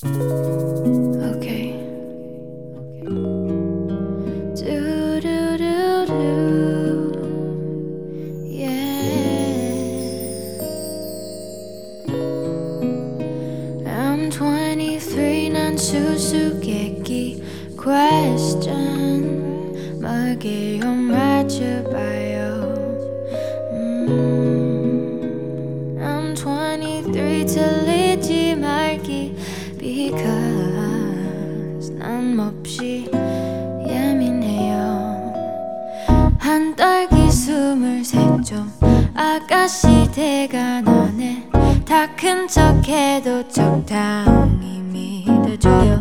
Okay. Do do do do. Yeah. I'm 23, 난 수수께끼 question 뭐게요 맞춰봐요. I'm 23, 들리지 말기 because 난 몹시 예민해요. 한 딸기 23 좀 아가씨 대가 나네. 다 큰 척해도 적당히 믿어줘요.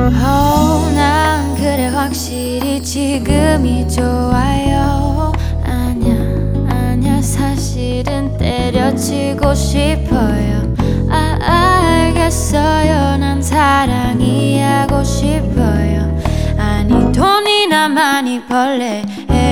난 그래 확실히 지금이 좋아요. 아냐 사실은 때려치고 싶어요. 알겠어요. 난 사랑이 하고 싶어요. 아니 돈이나 많이 벌래.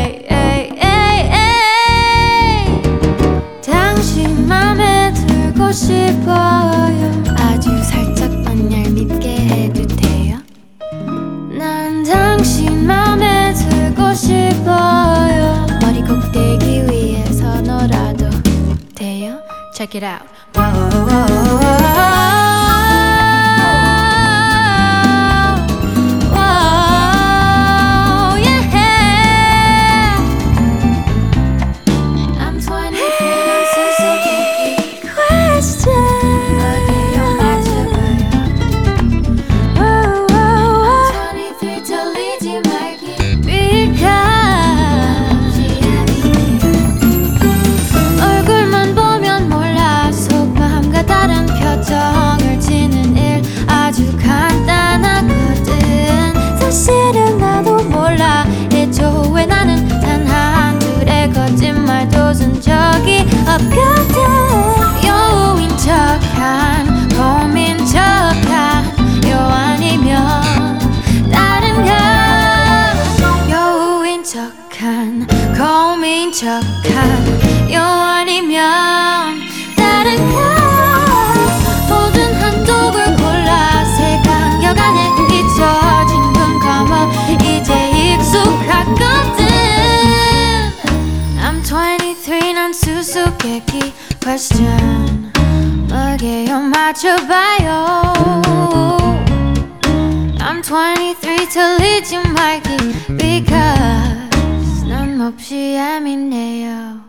당신 맘에 들고 싶어요. 아주 살짝만 얄밉게 해도 돼요. 난 당신 맘에 들고 싶어요. 머리 꼭대기 위에서 놀아도 돼요. Check it out. 사실은 나도 몰라 해줘. 왜 나는 단 한둘의 거짓말도 쓴 적이 없거든. 여우인 척한 곰인 척한 요 아니면 다른가. 여우인 척한 곰인 척한 요 아니면 다른가. 모든 한독을 골라 새 간격 안에 잊혀진 이제 익숙하거든. I'm 23, 난 수수께끼 question 뭐게요 맞춰봐요. I'm 23, 들리지 말기 because 난 몹시 예민해요.